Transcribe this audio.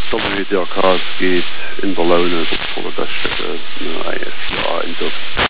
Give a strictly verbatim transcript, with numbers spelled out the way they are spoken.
W D R K geht in Ballone op volle Dachstätte A S A in Duft.